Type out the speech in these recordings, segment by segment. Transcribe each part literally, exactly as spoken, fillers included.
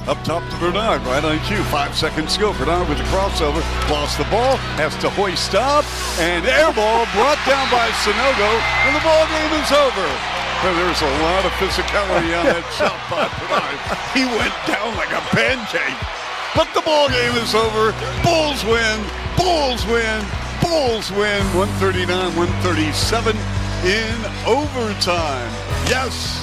Up top to Bernard, right on cue. Five seconds to go. Bernard with the crossover. Lost the ball. Has to hoist up. And air ball brought down by Sonogo. And the ball game is over. But there's a lot of physicality on that shot by Bernard. He went down like a pancake. But the ball game is over. Bulls win. Bulls win. Bulls win. one thirty-nine one thirty-seven in overtime. Yes.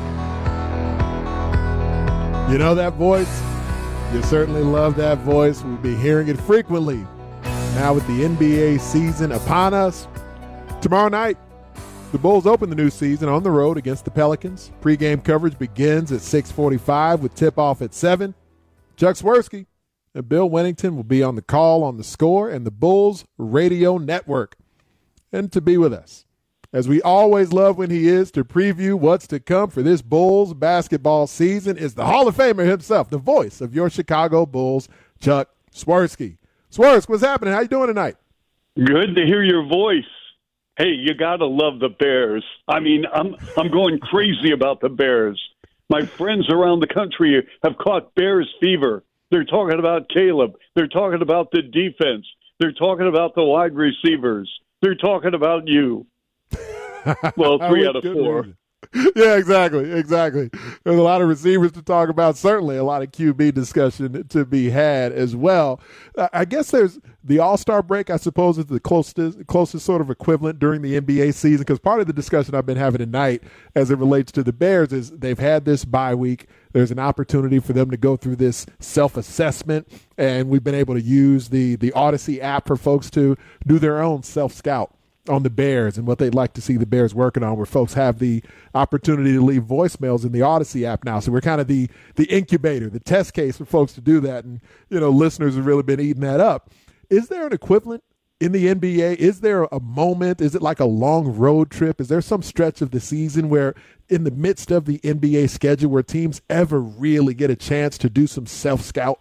You know that voice? You certainly love that voice. We'll be hearing it frequently. Now with the N B A season upon us, tomorrow night, the Bulls open the new season on the road against the Pelicans. Pre-game coverage begins at six forty-five with tip-off at seven. Chuck Swirsky and Bill Wennington will be on the call on the Score and the Bulls Radio Network. And to be with us, as we always love when he is, to preview what's to come for this Bulls basketball season, is the Hall of Famer himself, the voice of your Chicago Bulls, Chuck Swirsky. Swirsk, what's happening? How you doing tonight? Good to hear your voice. Hey, you got to love the Bears. I mean, I'm I'm going crazy about the Bears. My friends around the country have caught Bears fever. They're talking about Caleb. They're talking about the defense. They're talking about the wide receivers. They're talking about you. Well, three out of four. Yeah, exactly, exactly. There's a lot of receivers to talk about. Certainly a lot of Q B discussion to be had as well. I guess there's the All-Star break, I suppose, is the closest, closest sort of equivalent during the N B A season, because part of the discussion I've been having tonight as it relates to the Bears is they've had this bye week. There's an opportunity for them to go through this self-assessment, and we've been able to use the, the Odyssey app for folks to do their own self-scout on the Bears and what they'd like to see the Bears working on, where folks have the opportunity to leave voicemails in the Odyssey app now. So we're kind of the the incubator, the test case for folks to do that. And, you know, listeners have really been eating that up. Is there an equivalent in the N B A? Is there a moment? Is it like a long road trip? Is there some stretch of the season where in the midst of the N B A schedule where teams ever really get a chance to do some self-scout?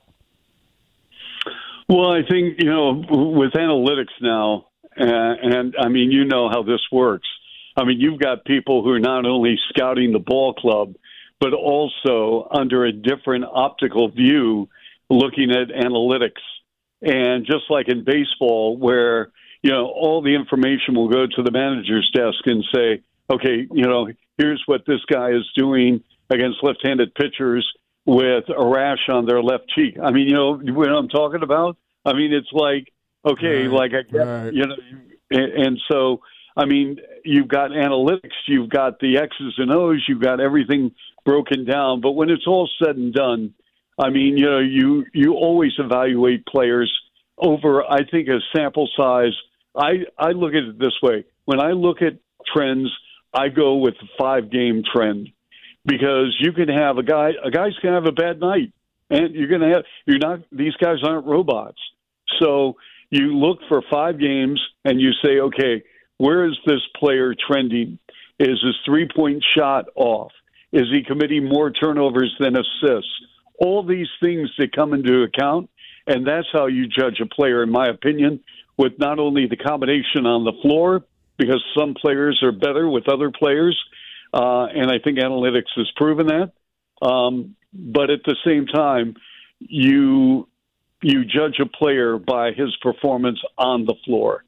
Well, I think, you know, with analytics now, Uh, and, I mean, you know how this works. I mean, you've got people who are not only scouting the ball club, but also under a different optical view looking at analytics. And just like in baseball, where, you know, all the information will go to the manager's desk and say, okay, you know, here's what this guy is doing against left-handed pitchers with a rash on their left cheek. I mean, you know what I'm talking about? I mean, it's like, okay, right, like I get, right. you know, and, and so I mean, you've got analytics, you've got the X's and O's, you've got everything broken down. But when it's all said and done, I mean, you know, you you always evaluate players over, I think, a sample size. I I look at it this way: when I look at trends, I go with the five game trend, because you can have a guy, a guy's gonna have a bad night, and you're gonna have you're not. These guys aren't robots, so. You look for five games and you say, okay, where is this player trending? Is his three-point shot off? Is he committing more turnovers than assists? All these things that come into account, and that's how you judge a player, in my opinion, with not only the combination on the floor, because some players are better with other players, uh, and I think analytics has proven that, um, but at the same time, you... you judge a player by his performance on the floor.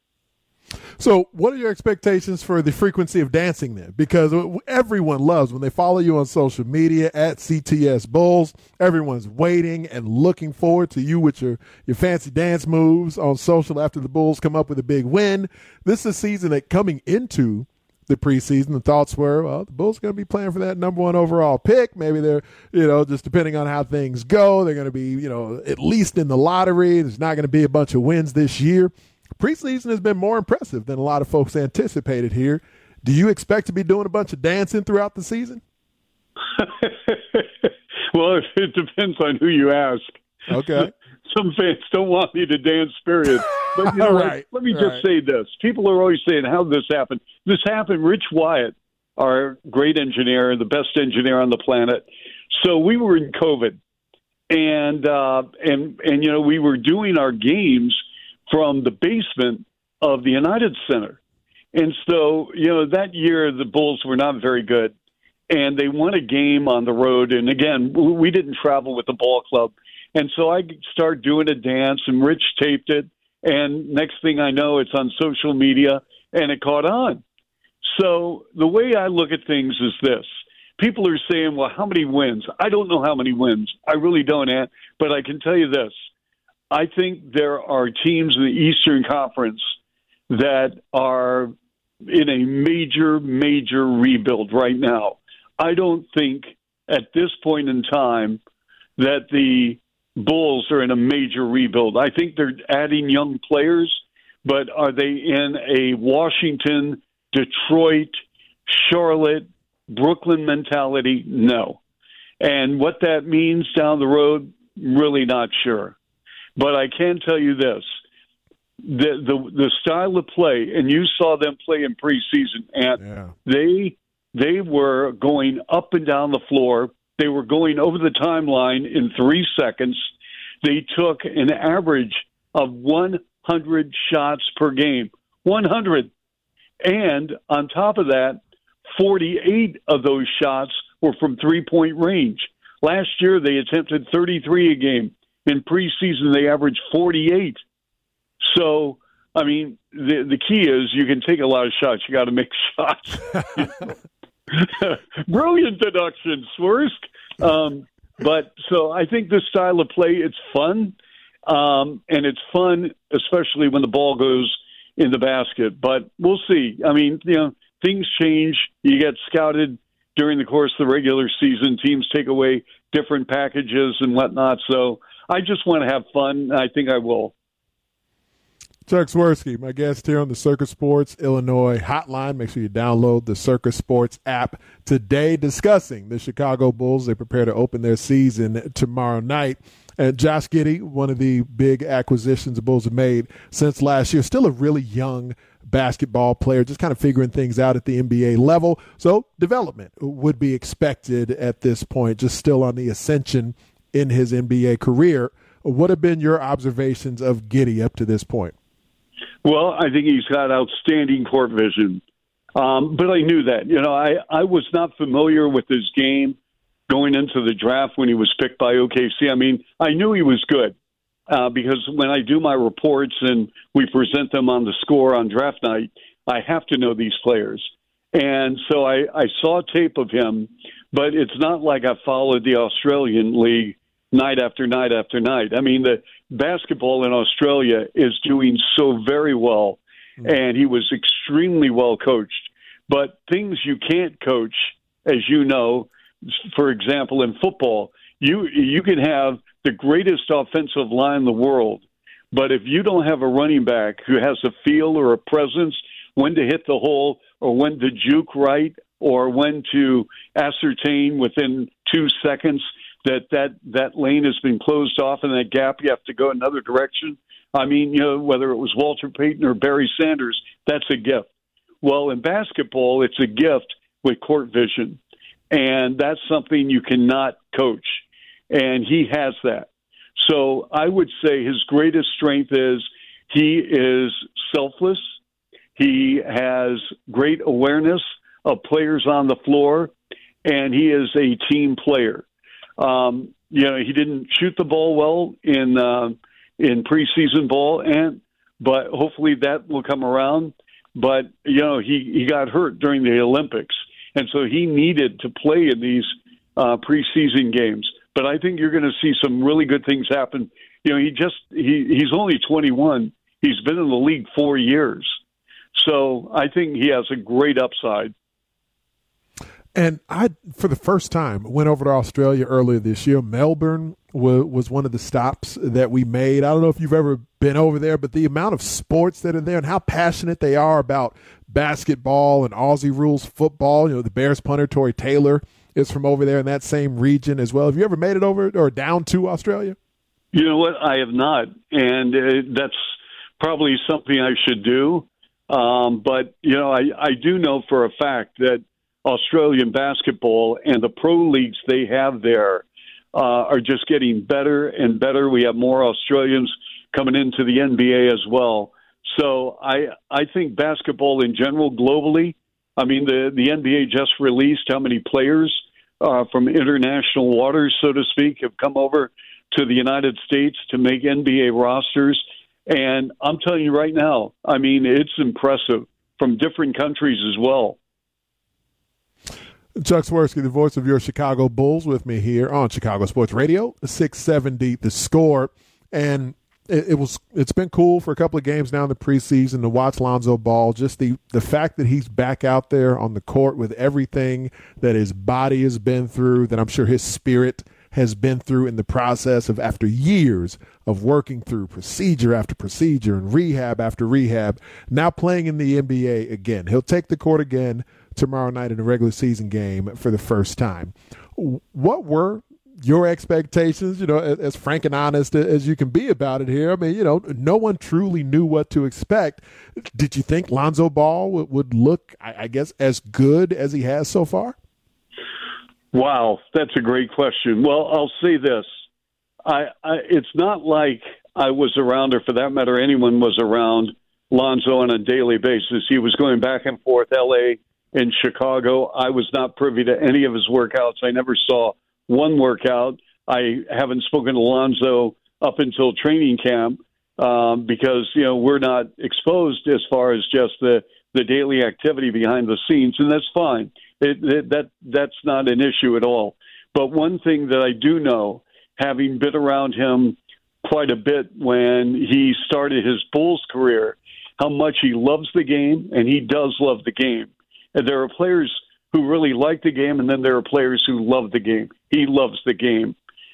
So what are your expectations for the frequency of dancing then? Because everyone loves when they follow you on social media at C T S Bulls. Everyone's waiting and looking forward to you with your, your fancy dance moves on social after the Bulls come up with a big win. This is a season that coming into the preseason, the thoughts were, well, the Bulls are going to be playing for that number one overall pick. Maybe they're, you know, just depending on how things go, they're going to be, you know, at least in the lottery. There's not going to be a bunch of wins this year. Preseason has been more impressive than a lot of folks anticipated here. Do you expect to be doing a bunch of dancing throughout the season? Well, it depends on who you ask. Okay. Some fans don't want me to dance, period. But you know, right, let me right. just say this. People are always saying, how did this happen? This happened. Rich Wyatt, our great engineer, the best engineer on the planet. So we were in COVID. And, uh, and, and you know, we were doing our games from the basement of the United Center. And so, you know, that year the Bulls were not very good. and they won a game on the road. And again, we didn't travel with the ball club. And so I started doing a dance, and Rich taped it. And next thing I know, it's on social media, and it caught on. So the way I look at things is this. People are saying, well, how many wins? I don't know how many wins. I really don't, Ant, but I can tell you this. I think there are teams in the Eastern Conference that are in a major, major rebuild right now. I don't think at this point in time that the Bulls are in a major rebuild. I think they're adding young players, but are they in a Washington, Detroit, Charlotte, Brooklyn mentality? No. And what that means down the road, really not sure. But I can tell you this. The the, the style of play, and you saw them play in preseason, and yeah. they they were going up and down the floor. They were going over the timeline in three seconds. They took an average of one hundred shots per game. one hundred. And on top of that, forty-eight of those shots were from three-point range. Last year, they attempted thirty-three a game. In preseason, they averaged forty-eight. So, I mean, the the key is you can take a lot of shots. You got to make shots. Brilliant deduction, Swersk. Um, but so I think this style of play, it's fun. Um, and it's fun, especially when the ball goes in the basket. But we'll see. I mean, you know, things change. You get scouted during the course of the regular season. Teams take away different packages and whatnot. So I just want to have fun. I think I will. Chuck Swirsky, my guest here on the Circa Sports Illinois Hotline. Make sure you download the Circa Sports app today, discussing the Chicago Bulls. They prepare to open their season tomorrow night. And Josh Giddey, one of the big acquisitions the Bulls have made since last year, still a really young basketball player, just kind of figuring things out at the N B A level. So development would be expected at this point, just still on the ascension in his N B A career. What have been your observations of Giddey up to this point? Well, I think he's got outstanding court vision. Um, but I knew that. You know, I, I was not familiar with his game going into the draft when he was picked by O K C. I mean, I knew he was good uh, because when I do my reports and we present them on the score on draft night, I have to know these players. And so I, I saw tape of him, but it's not like I followed the Australian League night after night after night. I mean, the basketball in Australia is doing so very well, and he was extremely well coached. But things you can't coach, as you know, for example, in football, you you can have the greatest offensive line in the world, but if you don't have a running back who has a feel or a presence, when to hit the hole or when to juke right or when to ascertain within two seconds that that, that lane has been closed off and that gap, you have to go another direction. I mean, you know, whether it was Walter Payton or Barry Sanders, that's a gift. Well, in basketball, it's a gift with court vision, and that's something you cannot coach, and he has that. So I would say his greatest strength is he is selfless. He has great awareness of players on the floor, and he is a team player. Um, you know, he didn't shoot the ball well in uh, in preseason ball, and but hopefully that will come around. But you know, he, he got hurt during the Olympics, and so he needed to play in these uh, preseason games. But I think you're going to see some really good things happen. You know, he just he, he's only twenty-one. He's been in the league four years, so I think he has a great upside. And I, for the first time, went over to Australia earlier this year. Melbourne w- was one of the stops that we made. I don't know if you've ever been over there, but the amount of sports that are there and how passionate they are about basketball and Aussie rules football. You know, the Bears punter, Tory Taylor, is from over there in that same region as well. Have you ever made it over or down to Australia? You know what? I have not. And uh, that's probably something I should do. Um, but, you know, I, I do know for a fact that Australian basketball and the pro leagues they have there uh, are just getting better and better. We have more Australians coming into the N B A as well. So I I think basketball in general globally I mean, the, the N B A just released how many players uh, from international waters, so to speak, have come over to the United States to make N B A rosters. And I'm telling you right now, I mean, it's impressive from different countries as well. Chuck Swirsky, the voice of your Chicago Bulls, with me here on Chicago Sports Radio, six seventy The Score. And it, it was, it's been cool for a couple of games now in the preseason to watch Lonzo Ball. Just the, the fact that he's back out there on the court with everything that his body has been through, that I'm sure his spirit has been through in the process of after years of working through procedure after procedure and rehab after rehab, now playing in the N B A again. He'll take the court again tomorrow night in a regular season game for the first time. What were your expectations, you know, as frank and honest as you can be about it here? I mean, you know, no one truly knew what to expect. Did you think Lonzo Ball would, would look, I guess, as good as he has so far? Wow, that's a great question. Well, I'll say this. I, I it's not like I was around, or for that matter, anyone was around Lonzo on a daily basis. He was going back and forth, L A and Chicago. I was not privy to any of his workouts. I never saw one workout. I haven't spoken to Lonzo up until training camp um, because, you know, we're not exposed as far as just the, the daily activity behind the scenes, and that's fine. It, it, that that's not an issue at all. But one thing that I do know, having been around him quite a bit when he started his Bulls career, how much he loves the game, and he does love the game. And there are players who really like the game, and then there are players who love the game. He loves the game.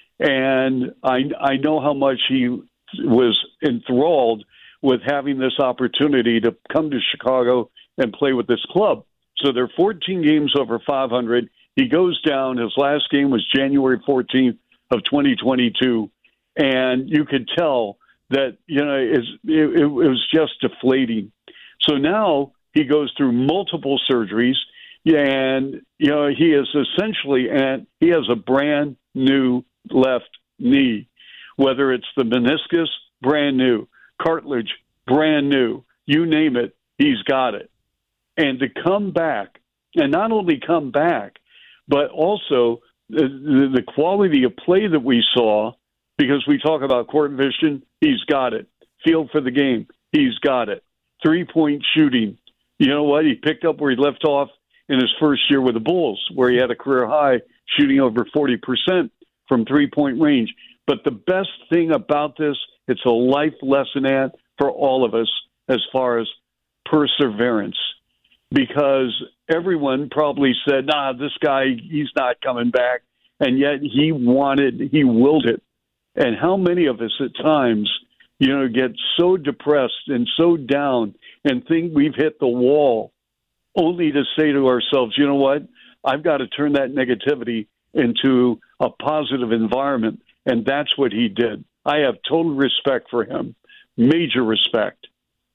And I, I know how much he was enthralled with having this opportunity to come to Chicago and play with this club. So they're fourteen games over five hundred. He goes down. His last game was January fourteenth of twenty twenty-two. And you could tell that, you know, it, it, it was just deflating. So now he goes through multiple surgeries, and, you know, he is essentially, and he has a brand new left knee, whether it's the meniscus, brand new, cartilage, brand new, you name it, he's got it. And to come back, and not only come back, but also the, the quality of play that we saw, because we talk about court vision, he's got it. Feel for the game, he's got it. Three-point shooting, you know what? He picked up where he left off in his first year with the Bulls, where he had a career high shooting over forty percent from three-point range. But the best thing about this, it's a life lesson at for all of us as far as perseverance. Because everyone probably said, nah, this guy, he's not coming back. And yet he wanted, he willed it. And how many of us at times, you know, get so depressed and so down and think we've hit the wall, only to say to ourselves, you know what, I've got to turn that negativity into a positive environment. And that's what he did. I have total respect for him, major respect.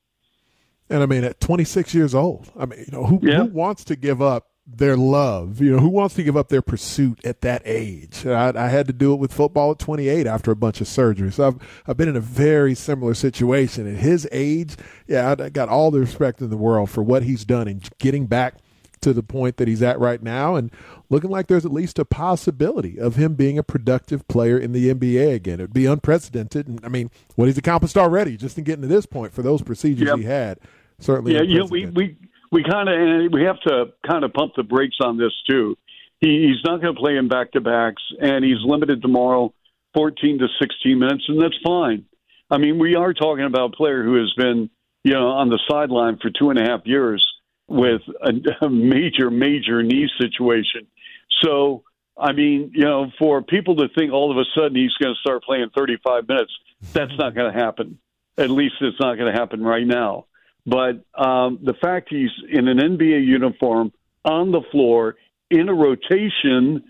And I mean, at twenty-six years old, I mean, you know, who, yeah. who wants to give up their love? You know, who wants to give up their pursuit at that age? I, I had to do it with football at twenty-eight after a bunch of surgeries. So I've I've been in a very similar situation. At his age, yeah, I, I got all the respect in the world for what he's done and getting back to the point that he's at right now, and looking like there's at least a possibility of him being a productive player in the N B A again. It'd be unprecedented, and I mean, what he's accomplished already just in getting to this point for those procedures yep. he had. Certainly, yeah. You know, we we we kind of we have to kind of pump the brakes on this too. He, he's not going to play in back to backs, and he's limited tomorrow, fourteen to sixteen minutes, and that's fine. I mean, we are talking about a player who has been, you know, on the sideline for two and a half years with a, a major, major knee situation. So, I mean, you know, for people to think all of a sudden he's going to start playing thirty-five minutes, that's not going to happen. At least it's not going to happen right now. But um, the fact he's in an N B A uniform, on the floor, in a rotation,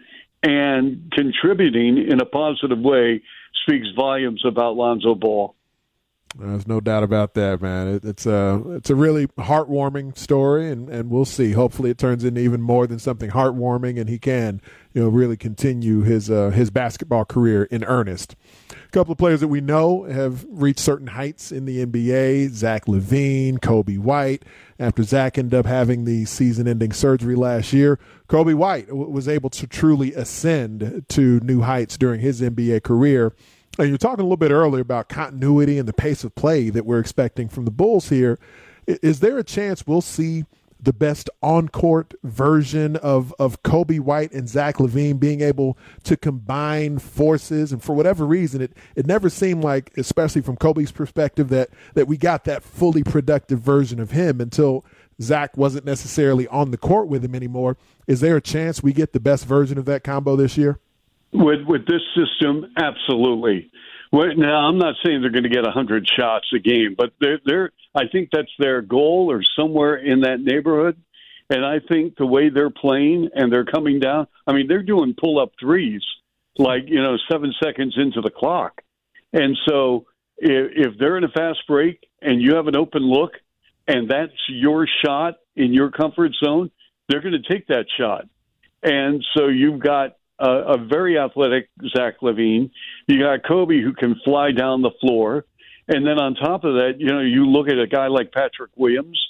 and contributing in a positive way speaks volumes about Lonzo Ball. There's no doubt about that, man. It, it's a it's a really heartwarming story, and, and we'll see. Hopefully, it turns into even more than something heartwarming, and he can, you know, really continue his uh, his basketball career in earnest. A couple of players that we know have reached certain heights in the N B A: Zach LaVine, Coby White. After Zach ended up having the season-ending surgery last year, Coby White w- was able to truly ascend to new heights during his N B A career. And you're talking a little bit earlier about continuity and the pace of play that we're expecting from the Bulls here. Is there a chance we'll see the best on-court version of, of Coby White and Zach LaVine being able to combine forces? And for whatever reason, it, it never seemed like, especially from Coby's perspective, that, that we got that fully productive version of him until Zach wasn't necessarily on the court with him anymore. Is there a chance we get the best version of that combo this year? With with this system, absolutely. Well, now, I'm not saying they're going to get one hundred shots a game, but they're, they're, I think that's their goal or somewhere in that neighborhood. And I think the way they're playing and they're coming down, I mean, they're doing pull-up threes like, you know, seven seconds into the clock. And so if, if they're in a fast break and you have an open look and that's your shot in your comfort zone, they're going to take that shot. And so you've got a, a very athletic Zach LaVine. You got Coby who can fly down the floor. And then on top of that, you know, you look at a guy like Patrick Williams,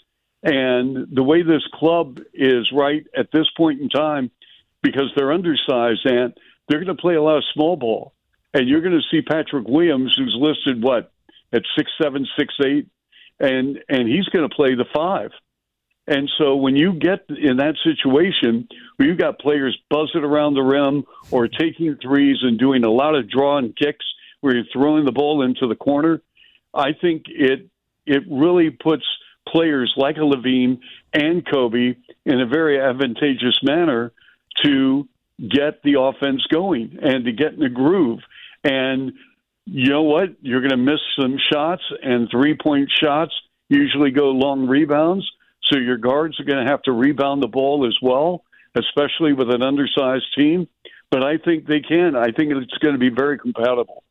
and the way this club is right at this point in time, because they're undersized, and they're going to play a lot of small ball. And you're going to see Patrick Williams, who's listed, what, at six seven, six eight, and, and he's going to play the five. And so when you get in that situation where you've got players buzzing around the rim or taking threes and doing a lot of draw and kicks where you're throwing the ball into the corner, I think it it really puts players like a LaVine and Coby in a very advantageous manner to get the offense going and to get in the groove. And you know what? You're going to miss some shots, and three-point shots usually go long rebounds. So your guards are going to have to rebound the ball as well, especially with an undersized team. But I think they can. I think it's going to be very compatible.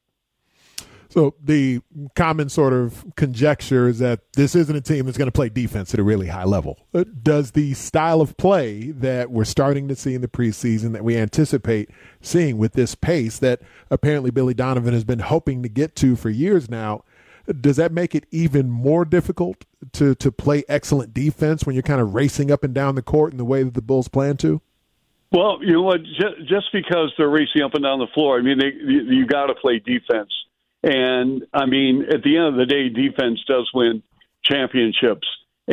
So the common sort of conjecture is that this isn't a team that's going to play defense at a really high level. Does the style of play that we're starting to see in the preseason, that we anticipate seeing with this pace that apparently Billy Donovan has been hoping to get to for years now, does that make it even more difficult to, to play excellent defense when you're kind of racing up and down the court in the way that the Bulls plan to? Well, you know what? Just, just because they're racing up and down the floor, I mean, they, you, you got to play defense. And, I mean, at the end of the day, defense does win championships.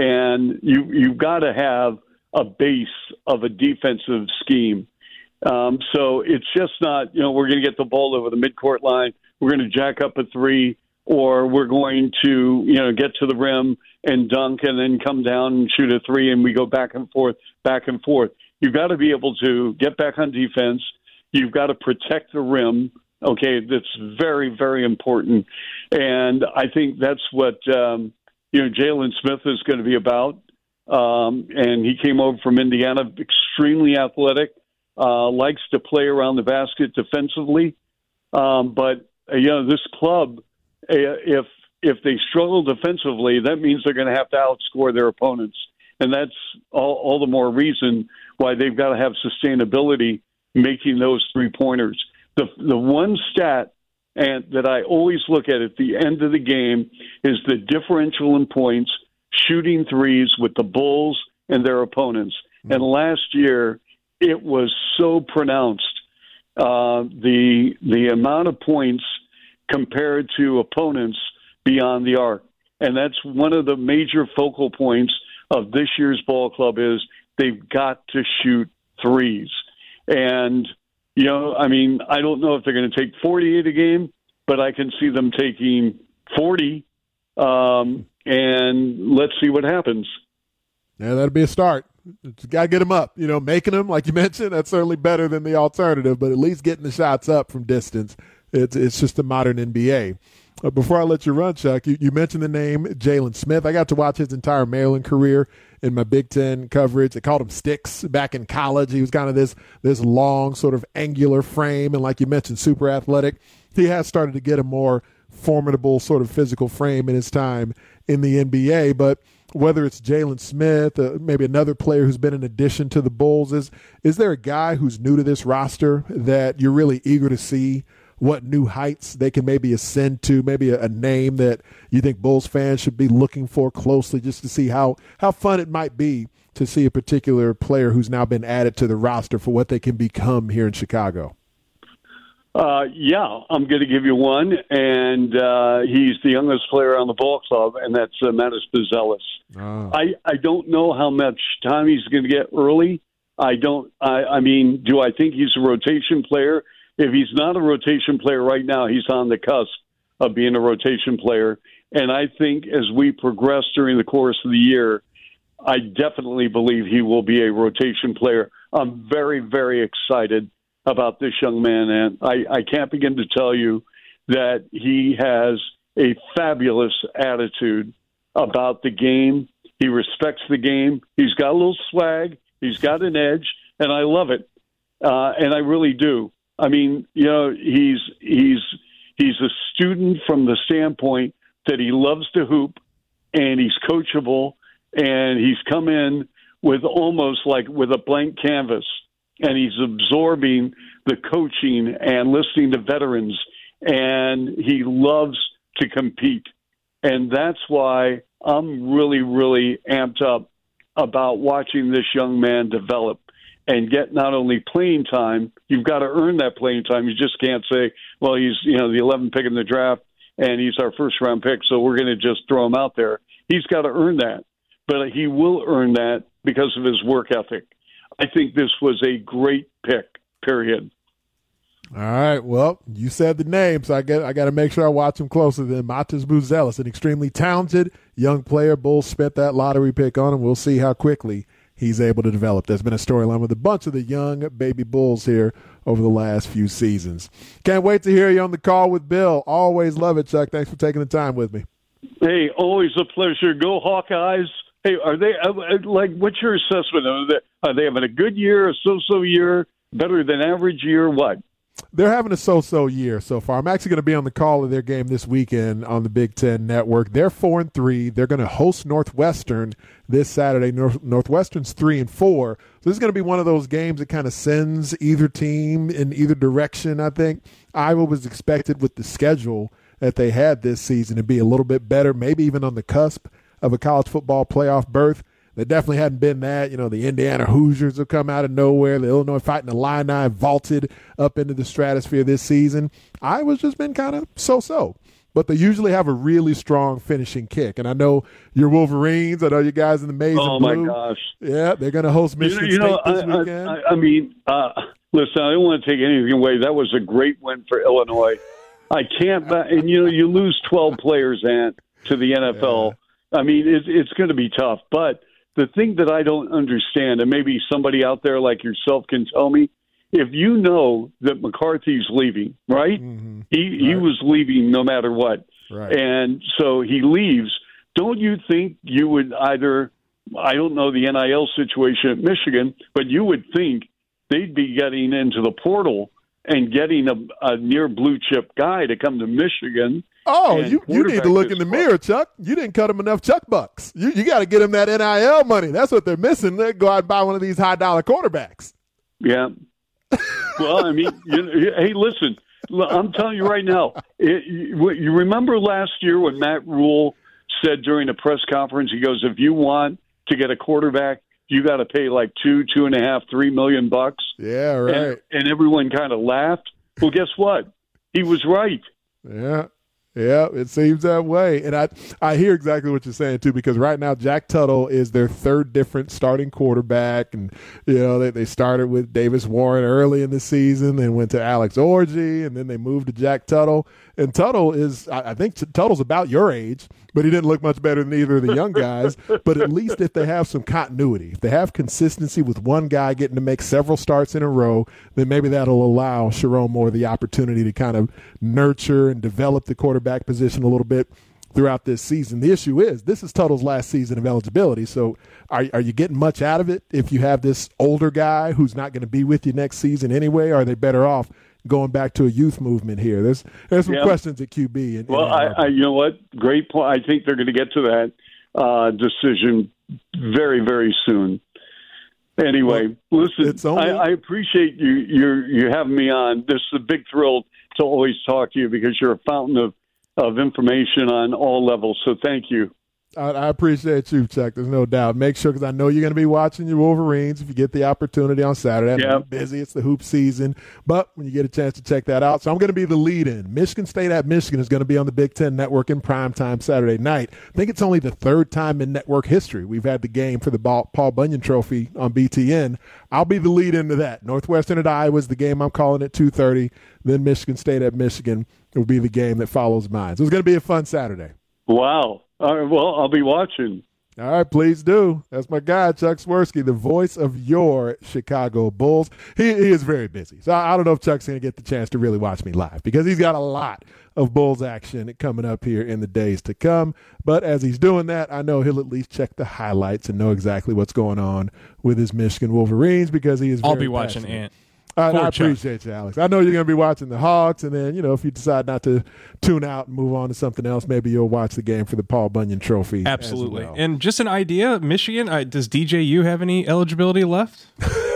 And you, you've got to have a base of a defensive scheme. Um, so it's just not, you know, we're going to get the ball over the midcourt line, we're going to jack up a three, or we're going to, you know, get to the rim and dunk and then come down and shoot a three, and we go back and forth, back and forth. You've got to be able to get back on defense. You've got to protect the rim. Okay, that's very, very important. And I think that's what, um, you know, Jalen Smith is going to be about. Um, and he came over from Indiana, extremely athletic, uh, likes to play around the basket defensively. Um, but, uh, you know, this club, if if they struggle defensively, that means they're going to have to outscore their opponents. And that's all, all the more reason why they've got to have sustainability making those three-pointers. The the one stat and that I always look at at the end of the game is the differential in points, shooting threes with the Bulls and their opponents. Mm-hmm. And last year, it was so pronounced. Uh, the the amount of points compared to opponents beyond the arc. And that's one of the major focal points of this year's ball club is they've got to shoot threes. And, you know, I mean, I don't know if they're going to take forty-eight a game, but I can see them taking forty, um, and let's see what happens. Yeah, that'll be a start. Got to get them up. You know, making them, like you mentioned, that's certainly better than the alternative, but at least getting the shots up from distance. It's it's just a modern N B A. Uh, before I let you run, Chuck, you, you mentioned the name Jalen Smith. I got to watch his entire Maryland career in my Big Ten coverage. They called him Sticks back in college. He was kind of this this long, sort of angular frame, and like you mentioned, super athletic. He has started to get a more formidable sort of physical frame in his time in the N B A. But whether it's Jalen Smith, uh, maybe another player who's been an addition to the Bulls, is is there a guy who's new to this roster that you're really eager to see what new heights they can maybe ascend to, maybe a, a name that you think Bulls fans should be looking for closely just to see how, how fun it might be to see a particular player who's now been added to the roster for what they can become here in Chicago? Uh, yeah, I'm going to give you one, and uh, he's the youngest player on the ball club, and that's uh, Matas Buzelis. Oh. I, I don't know how much time he's going to get early. I don't. I, I mean, do I think he's a rotation player? If he's not a rotation player right now, he's on the cusp of being a rotation player. And I think as we progress during the course of the year, I definitely believe he will be a rotation player. I'm very, very excited about this young man, and I, I can't begin to tell you that he has a fabulous attitude about the game. He respects the game. He's got a little swag. He's got an edge, and I love it. Uh, and I really do. I mean, you know, he's he's he's a student from the standpoint that he loves to hoop, and he's coachable, and he's come in with almost like with a blank canvas. And he's absorbing the coaching and listening to veterans, and he loves to compete. And that's why I'm really, really amped up about watching this young man develop and get not only playing time, you've got to earn that playing time. You just can't say, well, he's, you know, the eleventh pick in the draft, and he's our first-round pick, so we're going to just throw him out there. He's got to earn that. But he will earn that because of his work ethic. I think this was a great pick, period. All right. Well, you said the name, so I get I got to make sure I watch him closer than Matas Buzelis, an extremely talented young player. Bulls spent that lottery pick on him. We'll see how quickly he's able to develop. There's been a storyline with a bunch of the young baby Bulls here over the last few seasons. Can't wait to hear you on the call with Bill. Always love it, Chuck. Thanks for taking the time with me. Hey, always a pleasure. Go Hawkeyes. Hey, are they like? What's your assessment of it? Are they having a good year, a so-so year, better than average year? What? They're having a so-so year so far. I'm actually going to be on the call of their game this weekend on the Big Ten Network. They're four and three. They're going to host Northwestern this Saturday. North, Northwestern's three and four. So this is going to be one of those games that kind of sends either team in either direction. I think Iowa was expected with the schedule that they had this season to be a little bit better, maybe even on the cusp of a college football playoff berth. They definitely hadn't been that. You know, the Indiana Hoosiers have come out of nowhere. The Illinois Fighting Illini vaulted up into the stratosphere this season. Iowa's just been kind of so-so. But they usually have a really strong finishing kick. And I know your Wolverines, I know you guys in the maize oh and blue. Oh, my gosh. Yeah, they're going to host Michigan you know, you State know, this I, weekend. I, I mean, uh, listen, I don't want to take anything away. That was a great win for Illinois. I can't – and, you know, you lose twelve players, Ant, to the N F L. Yeah. I mean, it, it's going to be tough. But the thing that I don't understand, and maybe somebody out there like yourself can tell me, if you know that McCarthy's leaving, right? Mm-hmm. He right. he was leaving no matter what. Right. And so he leaves. Don't you think you would either, I don't know the N I L situation at Michigan, but you would think they'd be getting into the portal and getting a, a near blue chip guy to come to Michigan. Oh, you, you need to look in the mirror, Chuck. You didn't cut him enough Chuck bucks. You you got to get him that N I L money. That's what they're missing. They go out and buy one of these high dollar quarterbacks. Yeah. Well, I mean, you, hey, listen, I'm telling you right now. It, you, you remember last year when Matt Rule said during a press conference, he goes, "If you want to get a quarterback, you got to pay like two, two and a half, three million bucks." Yeah, right. And, and everyone kind of laughed. Well, guess what? He was right. Yeah. Yeah, it seems that way. And I, I hear exactly what you're saying, too, because right now Jack Tuttle is their third different starting quarterback. And, you know, they, they started with Davis Warren early in the season, then went to Alex Orji, and then they moved to Jack Tuttle. And Tuttle is, I, I think Tuttle's about your age, but he didn't look much better than either of the young guys. But at least if they have some continuity, if they have consistency with one guy getting to make several starts in a row, then maybe that'll allow Sharon Moore the opportunity to kind of nurture and develop the quarterback position a little bit throughout this season. The issue is this is Tuttle's last season of eligibility. So are, are you getting much out of it if you have this older guy who's not going to be with you next season anyway? Or are they better off going back to a youth movement here? There's there's some yeah. questions at Q B. In, well, in I, I, you know what? Great point. I think they're going to get to that uh, decision very, very soon. Anyway, well, listen, only- I, I appreciate you you you having me on. This is a big thrill to always talk to you because you're a fountain of, of information on all levels. So thank you. I, I appreciate you, Chuck. There's no doubt. Make sure, because I know you're going to be watching your Wolverines if you get the opportunity on Saturday. Yeah. Busy. It's the hoop season. But when you get a chance to check that out. So I'm going to be the lead-in. Michigan State at Michigan is going to be on the Big Ten Network in primetime Saturday night. I think it's only the third time in network history we've had the game for the Paul Bunyan Trophy on B T N. I'll be the lead-in to that. Northwestern at Iowa is the game I'm calling at two thirty. Then Michigan State at Michigan will be the game that follows mine. So it's going to be a fun Saturday. Wow. All right, well, I'll be watching. All right, please do. That's my guy, Chuck Swirsky, the voice of your Chicago Bulls. He, he is very busy. So I, I don't know if Chuck's going to get the chance to really watch me live because he's got a lot of Bulls action coming up here in the days to come. But as he's doing that, I know he'll at least check the highlights and know exactly what's going on with his Michigan Wolverines because he is very I'll be watching passionate. Ant. Uh, I appreciate you, Alex. I know you're going to be watching the Hawks, and then, you know, if you decide not to tune out and move on to something else, maybe you'll watch the game for the Paul Bunyan Trophy. Absolutely. As well. And just an idea, Michigan, uh, does D J U have any eligibility left?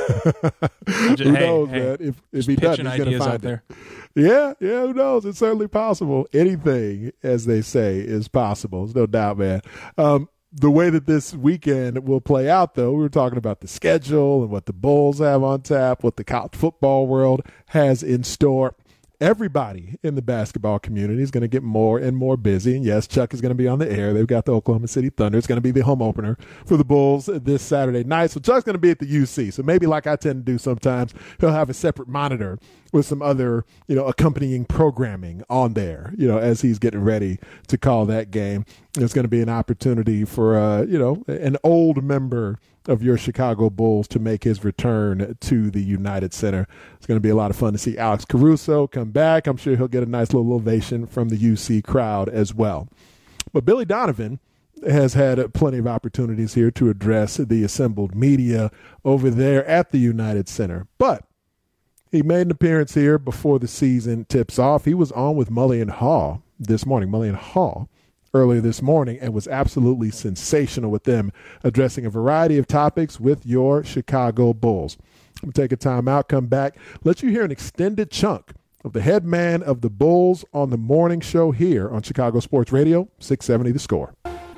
Who hey, knows, hey, man? If, if he doesn't, he's going to find out there. it. Yeah, yeah, who knows? It's certainly possible. Anything, as they say, is possible. There's no doubt, man. Um, The way that this weekend will play out, though, we were talking about the schedule and what the Bulls have on tap, what the college football world has in store. Everybody in the basketball community is going to get more and more busy. And yes, Chuck is going to be on the air. They've got the Oklahoma City Thunder. It's going to be the home opener for the Bulls this Saturday night. So Chuck's going to be at the U C. So maybe like I tend to do sometimes, he'll have a separate monitor with some other, you know, accompanying programming on there, you know, as he's getting ready to call that game. There's going to be an opportunity for, uh, you know, an old member of your Chicago Bulls to make his return to the United Center. It's going to be a lot of fun to see Alex Caruso come back. I'm sure he'll get a nice little ovation from the U C crowd as well. But Billy Donovan has had plenty of opportunities here to address the assembled media over there at the United Center. But he made an appearance here before the season tips off. He was on with Mully and Hall this morning, Mully and Hall, earlier this morning, and was absolutely sensational with them addressing a variety of topics with your Chicago Bulls. I'm going to take a time out, come back, let you hear an extended chunk of the head man of the Bulls on the morning show here on Chicago Sports Radio, six seventy The Score.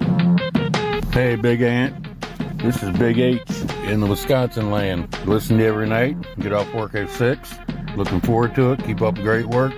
Hey, Big Ant. This is Big H in the Wisconsin land. Listen to you every night. Get off work at six. Looking forward to it. Keep up the great work.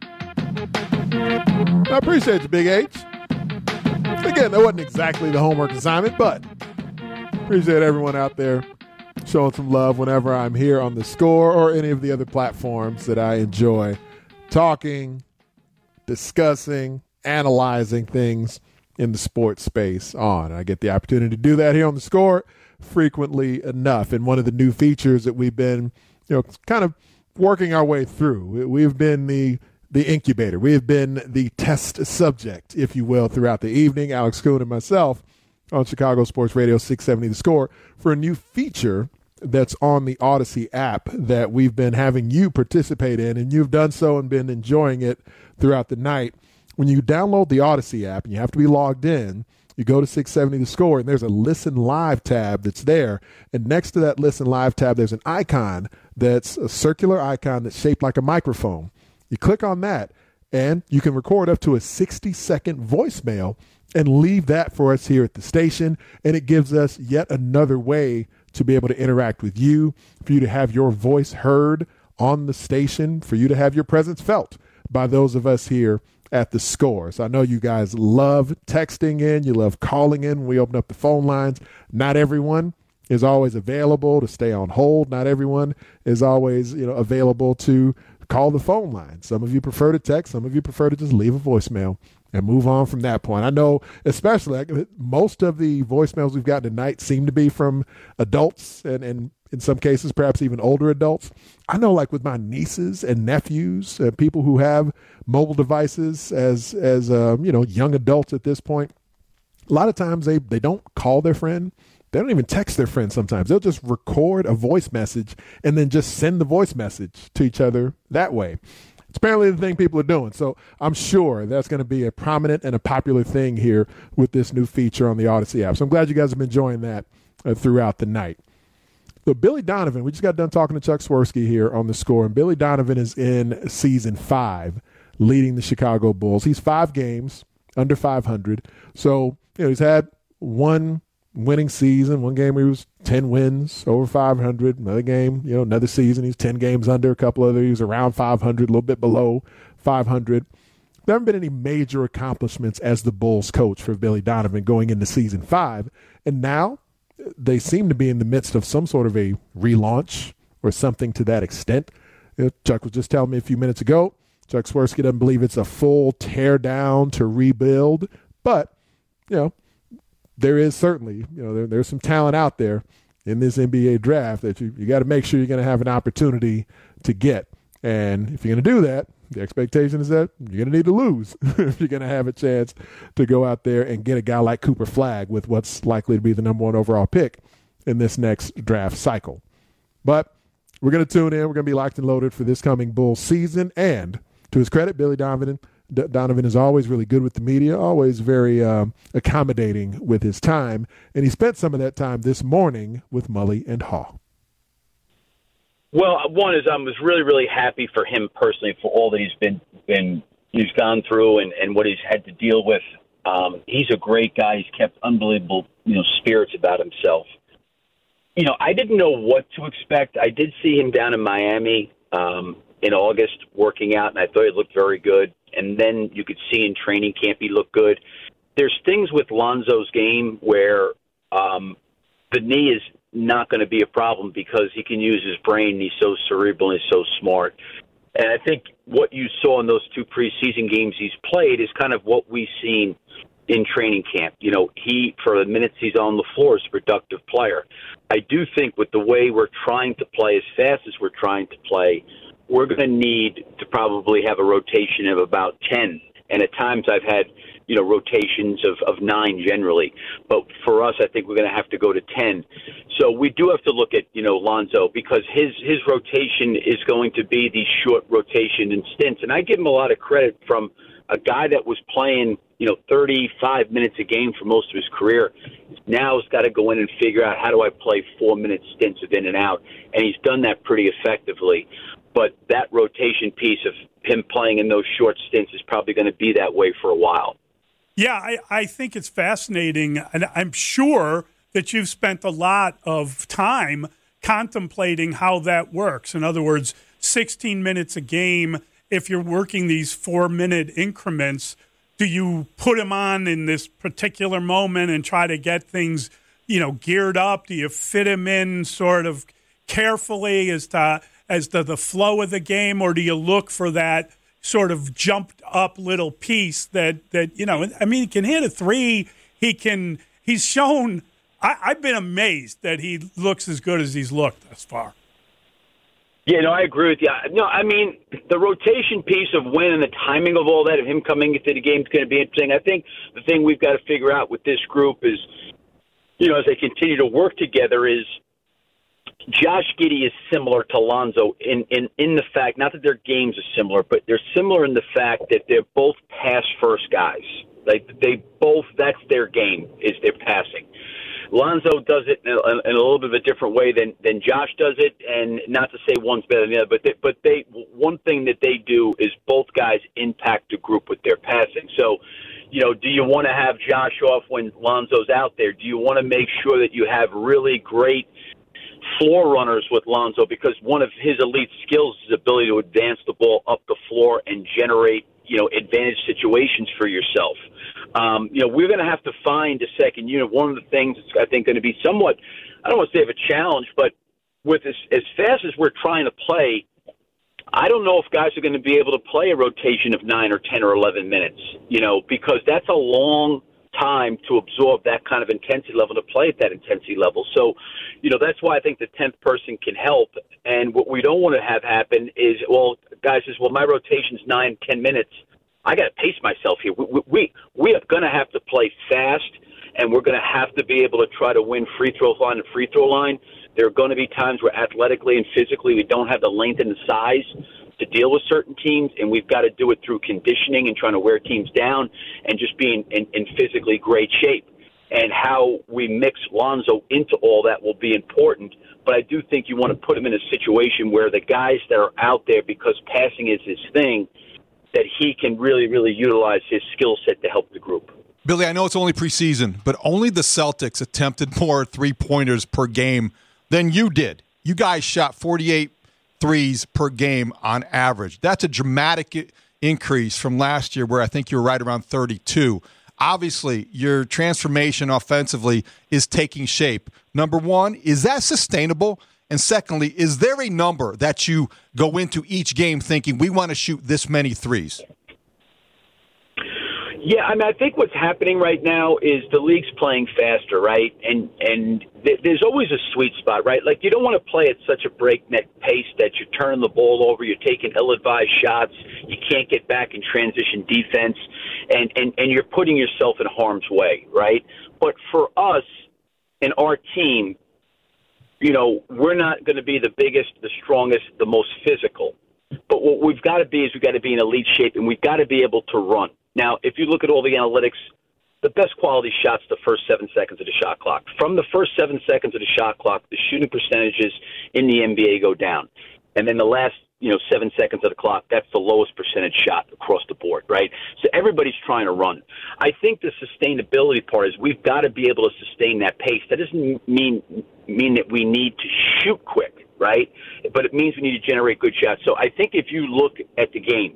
I appreciate you, Big H. Again, that wasn't exactly the homework assignment, but appreciate everyone out there showing some love whenever I'm here on The Score or any of the other platforms that I enjoy talking, discussing, analyzing things in the sports space on. I get the opportunity to do that here on The Score frequently enough. And one of the new features that we've been, you know, kind of working our way through, we've been the the incubator. We have been the test subject, if you will, throughout the evening, Alex Kuhn and myself on Chicago Sports Radio six seventy The Score, for a new feature that's on the Odyssey app that we've been having you participate in, and you've done so and been enjoying it throughout the night. When you download the Odyssey app, and you have to be logged in, you go to six seventy The Score, and there's a Listen Live tab that's there. And next to that Listen Live tab, there's an icon that's a circular icon that's shaped like a microphone. You click on that, and you can record up to a sixty-second voicemail and leave that for us here at the station. And it gives us yet another way to be able to interact with you, for you to have your voice heard on the station, for you to have your presence felt by those of us here at The Score. So I know you guys love texting in. You love calling in when we open up the phone lines. Not everyone is always available to stay on hold. Not everyone is always, you know, available to call the phone line. Some of you prefer to text. Some of you prefer to just leave a voicemail and move on from that point. I know, especially like, most of the voicemails we've gotten tonight seem to be from adults, and, and in some cases, perhaps even older adults. I know, like with my nieces and nephews, uh, people who have mobile devices as, as um, you know, young adults at this point, a lot of times they, they don't call their friend. They don't even text their friends sometimes. They'll just record a voice message and then just send the voice message to each other that way. It's apparently the thing people are doing. So I'm sure that's going to be a prominent and a popular thing here with this new feature on the Odyssey app. So I'm glad you guys have been enjoying that uh, throughout the night. So Billy Donovan, we just got done talking to Chuck Swirsky here on The Score, and Billy Donovan is in season five, leading the Chicago Bulls. He's five games under five hundred. So, you know, he's had one winning season, one game where he was ten wins, over five hundred. Another game, you know, another season, he's ten games under. A couple other, he was around five hundred, a little bit below five hundred. There haven't been any major accomplishments as the Bulls coach for Billy Donovan going into season five. And now they seem to be in the midst of some sort of a relaunch or something to that extent. You know, Chuck was just telling me a few minutes ago, Chuck Swirsky doesn't believe it's a full tear down to rebuild, but, you know, there is certainly, you know, there, there's some talent out there in this N B A draft that you, you got to make sure you're going to have an opportunity to get. And if you're going to do that, the expectation is that you're going to need to lose if you're going to have a chance to go out there and get a guy like Cooper Flagg with what's likely to be the number one overall pick in this next draft cycle. But we're going to tune in. We're going to be locked and loaded for this coming Bulls season. And to his credit, Billy Donovan, D- Donovan is always really good with the media, always very um, accommodating with his time. And he spent some of that time this morning with Mully and Haw. Well, one is I was really, really happy for him personally for all that he's been been he's gone through and, and what he's had to deal with. Um, he's a great guy. He's kept unbelievable, you know, spirits about himself. You know, I didn't know what to expect. I did see him down in Miami um, in August working out, and I thought he looked very good. And then you could see in training camp he looked good. There's things with Lonzo's game where um, the knee is not going to be a problem because he can use his brain. He's so cerebral and he's so smart. And I think what you saw in those two preseason games he's played is kind of what we've seen in training camp. You know, he, for the minutes he's on the floor, is a productive player. I do think with the way we're trying to play as fast as we're trying to play, we're going to need to probably have a rotation of about ten. And at times I've had, you know, rotations of, of nine generally. But for us, I think we're going to have to go to ten. So we do have to look at, you know, Lonzo because his, his rotation is going to be the short rotation and stints. And I give him a lot of credit from a guy that was playing, you know, thirty-five minutes a game for most of his career. Now he's got to go in and figure out how do I play four-minute stints of in and out. And he's done that pretty effectively. But that rotation piece of him playing in those short stints is probably going to be that way for a while. Yeah, I, I think it's fascinating, and I'm sure that you've spent a lot of time contemplating how that works. In other words, sixteen minutes a game, if you're working these four-minute increments, do you put him on in this particular moment and try to get things, you know, geared up? Do you fit him in sort of carefully as to as to the flow of the game, or do you look for that sort of jumped up little piece that, that you know, I mean, he can hit a three. He can, he's shown, I, I've been amazed that he looks as good as he's looked thus far. Yeah, no, I agree with you. No, I mean, the rotation piece of when and the timing of all that, of him coming into the game is going to be interesting. I think the thing we've got to figure out with this group is, you know, as they continue to work together is, Josh Giddey is similar to Lonzo in, in, in the fact, not that their games are similar, but they're similar in the fact that they're both pass-first guys. Like they both, that's their game, is their passing. Lonzo does it in a, in a little bit of a different way than, than Josh does it, and not to say one's better than the other, but they, but they one thing that they do is both guys impact the group with their passing. So, you know, do you want to have Josh off when Lonzo's out there? Do you want to make sure that you have really great floor runners with Lonzo, because one of his elite skills is the ability to advance the ball up the floor and generate, you know, advantage situations for yourself. Um, you know, we're going to have to find a second unit. One of the things that's, I think, going to be somewhat, I don't want to say of a challenge, but with as, as fast as we're trying to play, I don't know if guys are going to be able to play a rotation of nine or ten or eleven minutes, you know, because that's a long time to absorb that kind of intensity level, to play at that intensity level. So, you know, that's why I think the tenth person can help. And what we don't want to have happen is, well, guys says, well, my rotation's nine, ten minutes. I got to pace myself here. We we, we are going to have to play fast, and we're going to have to be able to try to win free throw line and free throw line. There are going to be times where athletically and physically we don't have the length and the size to deal with certain teams, and we've got to do it through conditioning and trying to wear teams down and just being in, in physically great shape. And how we mix Lonzo into all that will be important. But I do think you want to put him in a situation where the guys that are out there, because passing is his thing, that he can really, really utilize his skill set to help the group. Billy, I know it's only preseason, but only the Celtics attempted more three-pointers per game than you did. You guys shot forty-eight threes per game on average. That's a dramatic increase from last year where I think you were right around thirty-two. Obviously, your transformation offensively is taking shape. Number one, is that sustainable? And secondly, is there a number that you go into each game thinking we want to shoot this many threes? Yeah, I mean, I think what's happening right now is the league's playing faster, right? And and th- there's always a sweet spot, right? Like, you don't want to play at such a breakneck pace that you're turning the ball over, you're taking ill-advised shots, you can't get back in transition defense, and, and, and you're putting yourself in harm's way, right? But for us and our team, you know, we're not going to be the biggest, the strongest, the most physical. But what we've got to be is we've got to be in elite shape, and we've got to be able to run. Now, if you look at all the analytics, the best quality shots the first seven seconds of the shot clock. From the first seven seconds of the shot clock, the shooting percentages in the N B A go down. And then the last, you know, seven seconds of the clock, that's the lowest percentage shot across the board, right? So everybody's trying to run. I think the sustainability part is we've got to be able to sustain that pace. That doesn't mean mean that we need to shoot quick, right? But it means we need to generate good shots. So I think if you look at the game,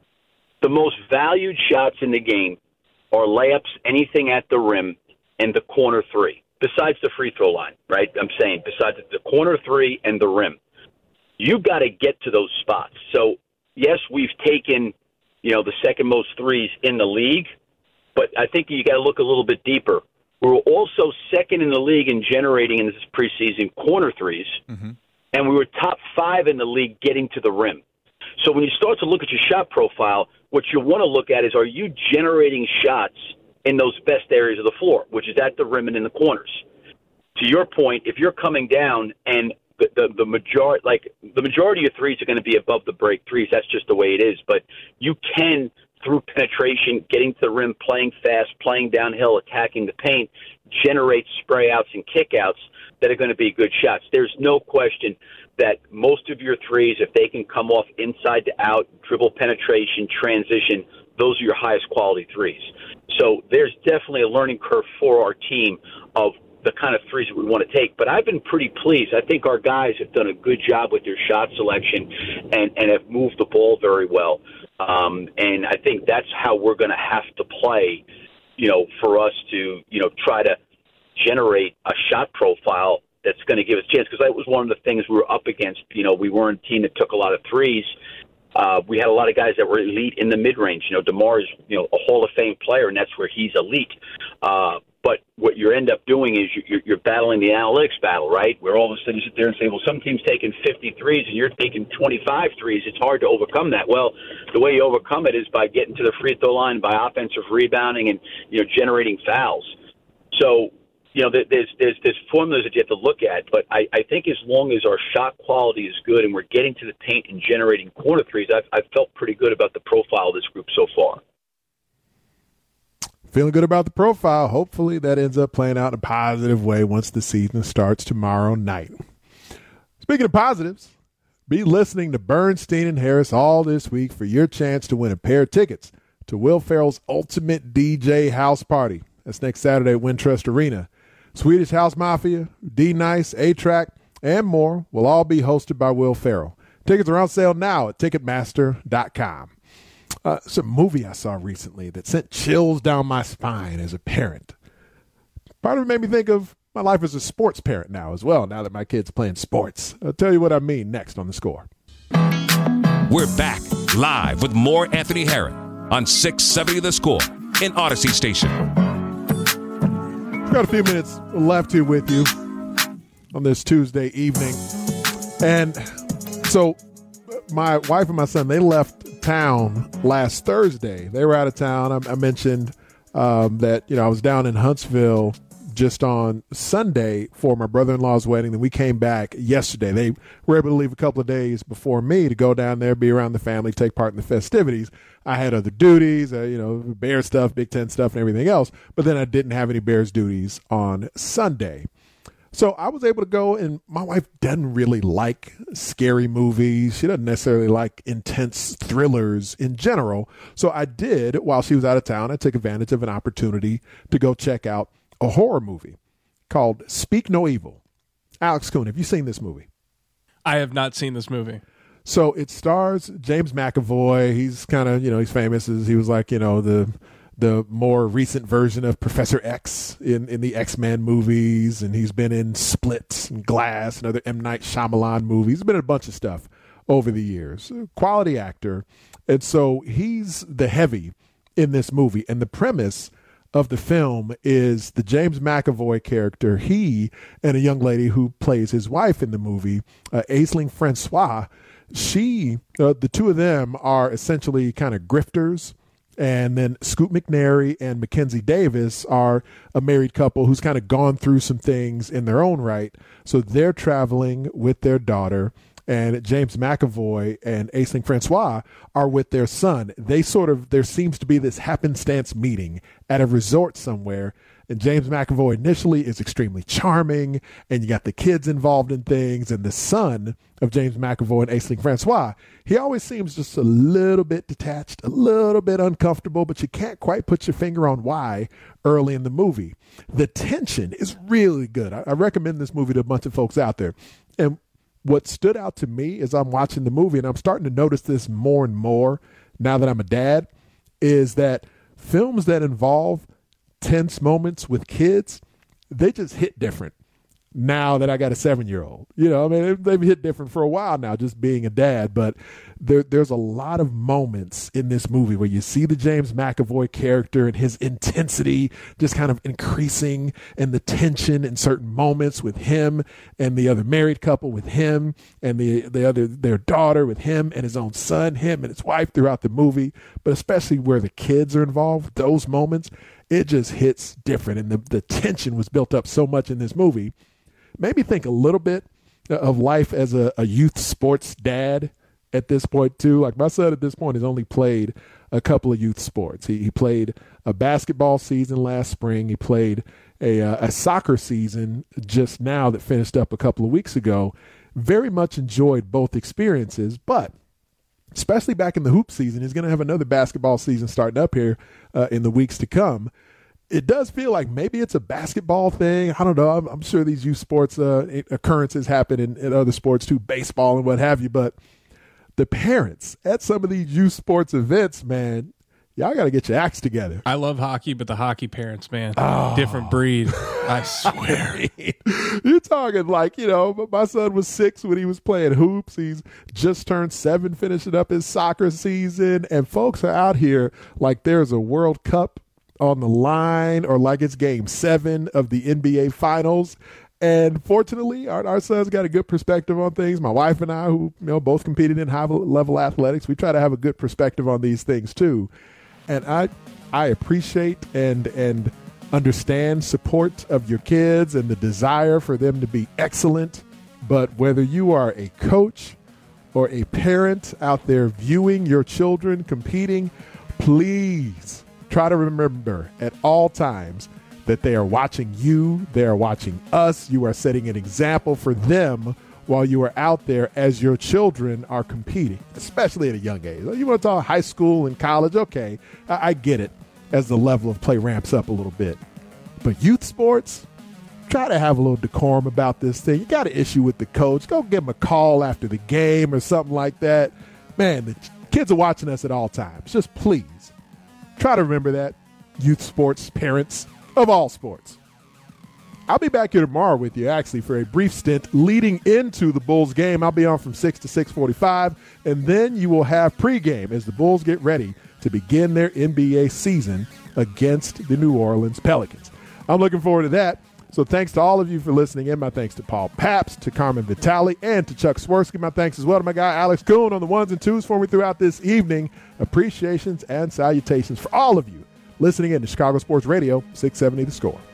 the most valued shots in the game are layups, anything at the rim, and the corner three, besides the free throw line, right? I'm saying besides the corner three and the rim. You've got to get to those spots. So, yes, we've taken, you know, the second most threes in the league, but I think you got to look a little bit deeper. We're also second in the league in generating in this preseason corner threes, mm-hmm. and we were top five in the league getting to the rim. So when you start to look at your shot profile, what you want to look at is, are you generating shots in those best areas of the floor, which is at the rim and in the corners? To your point, if you're coming down and the the, the majority, like the majority of threes are going to be above the break threes, that's just the way it is. But you can, through penetration, getting to the rim, playing fast, playing downhill, attacking the paint, generate spray outs and kick outs that are going to be good shots. There's no question that most of your threes, if they can come off inside to out, dribble penetration, transition, those are your highest quality threes. So there's definitely a learning curve for our team of the kind of threes that we want to take. But I've been pretty pleased. I think our guys have done a good job with their shot selection and, and have moved the ball very well. Um, and I think that's how we're going to have to play, you know, for us to, you know, try to generate a shot profile that's going to give us a chance, because that was one of the things we were up against. You know, we weren't a team that took a lot of threes. Uh, we had a lot of guys that were elite in the mid-range. You know, DeMar is, you know, a Hall of Fame player, and that's where he's elite. Uh, but what you end up doing is you're, you're battling the analytics battle, right? Where all of a sudden you sit there and say, well, some team's taking fifty threes and you're taking twenty-five threes. It's hard to overcome that. Well, the way you overcome it is by getting to the free throw line, by offensive rebounding and, you know, generating fouls. So, you know, there's there's there's formulas that you have to look at, but I, I think as long as our shot quality is good and we're getting to the paint and generating corner threes, I've, I've felt pretty good about the profile of this group so far. Feeling good about the profile. Hopefully that ends up playing out in a positive way once the season starts tomorrow night. Speaking of positives, be listening to Bernstein and Harris all this week for your chance to win a pair of tickets to Will Ferrell's Ultimate D J House Party. That's next Saturday at Wintrust Arena. Swedish House Mafia, D-Nice, A-Track, and more will all be hosted by Will Ferrell. Tickets are on sale now at Ticketmaster dot com. Uh, it's a movie I saw recently that sent chills down my spine as a parent. Part of it made me think of my life as a sports parent now as well, now that my kid's playing sports. I'll tell you what I mean next on The Score. We're back live with more Anthony Herron on six seventy The Score in Odyssey Station. Got a few minutes left here with you on this Tuesday evening. And so my wife and my son, they left town last Thursday. They were out of town. I, I mentioned um, that, you know, I was down in Huntsville just on Sunday for my brother-in-law's wedding. Then we came back yesterday. They were able to leave a couple of days before me to go down there, be around the family, take part in the festivities. I had other duties, uh, you know, Bear stuff, Big Ten stuff, and everything else. But then I didn't have any Bears duties on Sunday. So I was able to go, and my wife doesn't really like scary movies. She doesn't necessarily like intense thrillers in general. So I did, while she was out of town, I took advantage of an opportunity to go check out a horror movie called Speak No Evil. Alex Kuhn, have you seen this movie? I have not seen this movie. So it stars James McAvoy. He's kind of, you know, he's famous as he was like, you know, the the more recent version of Professor X in, in the X-Men movies. And he's been in Split and Glass and other M. Night Shyamalan movies. He's been in a bunch of stuff over the years. Quality actor. And so he's the heavy in this movie. And the premise of the film is the James McAvoy character, he and a young lady who plays his wife in the movie, uh, Aisling Francois, she, uh, the two of them are essentially kind of grifters. And then Scoot McNairy and Mackenzie Davis are a married couple who's kind of gone through some things in their own right. So they're traveling with their daughter, and James McAvoy and Aisling Francois are with their son. They sort of, there seems to be this happenstance meeting at a resort somewhere. And James McAvoy initially is extremely charming, and you got the kids involved in things, and the son of James McAvoy and Aisling Francois, he always seems just a little bit detached, a little bit uncomfortable, but you can't quite put your finger on why early in the movie. The tension is really good. I, I recommend this movie to a bunch of folks out there. And what stood out to me as I'm watching the movie, and I'm starting to notice this more and more now that I'm a dad, is that films that involve tense moments with kids, they just hit different now that I got a seven-year-old. You know, I mean, they've hit different for a while now, just being a dad. But there, there's a lot of moments in this movie where you see the James McAvoy character and his intensity just kind of increasing, and the tension in certain moments with him and the other married couple, with him and the the other their daughter, with him and his own son, him and his wife throughout the movie. But especially where the kids are involved, those moments, it just hits different. And the, the tension was built up so much in this movie. Made me think a little bit of life as a, a youth sports dad at this point too. Like my son at this point has only played a couple of youth sports. He, he played a basketball season last spring. He played a, a soccer season just now that finished up a couple of weeks ago. Very much enjoyed both experiences, but especially back in the hoop season, he's going to have another basketball season starting up here uh, in the weeks to come. It does feel like maybe it's a basketball thing. I don't know. I'm, I'm sure these youth sports uh, occurrences happen in, in other sports too, baseball and what have you. But the parents at some of these youth sports events, man, y'all got to get your acts together. I love hockey, but the hockey parents, man, oh. different breed. I swear. You're talking like, you know, my son was six when he was playing hoops. He's just turned seven, finishing up his soccer season. And folks are out here like there's a World Cup on the line, or like it's game seven of the N B A finals. And fortunately, our, our son's got a good perspective on things. My wife and I, who you know both competed in high level athletics, we try to have a good perspective on these things too. And I I appreciate and and understand support of your kids and the desire for them to be excellent. But whether you are a coach or a parent out there viewing your children competing, please try to remember at all times that they are watching you, they are watching us. You are setting an example for them while you are out there as your children are competing, especially at a young age. You want to talk high school and college? Okay, I, I get it as the level of play ramps up a little bit. But youth sports, try to have a little decorum about this thing. You got an issue with the coach, go give him a call after the game or something like that. Man, the kids are watching us at all times. Just please try to remember that, youth sports parents of all sports. I'll be back here tomorrow with you, actually, for a brief stint leading into the Bulls game. I'll be on from six to six forty-five, and then you will have pregame as the Bulls get ready to begin their N B A season against the New Orleans Pelicans. I'm looking forward to that. So thanks to all of you for listening in. My thanks to Paul Pabst, to Carmen Vitale, and to Chuck Swirsky. My thanks as well to my guy Alex Kuhn on the ones and twos for me throughout this evening. Appreciations and salutations for all of you listening in to Chicago Sports Radio, six seventy The Score.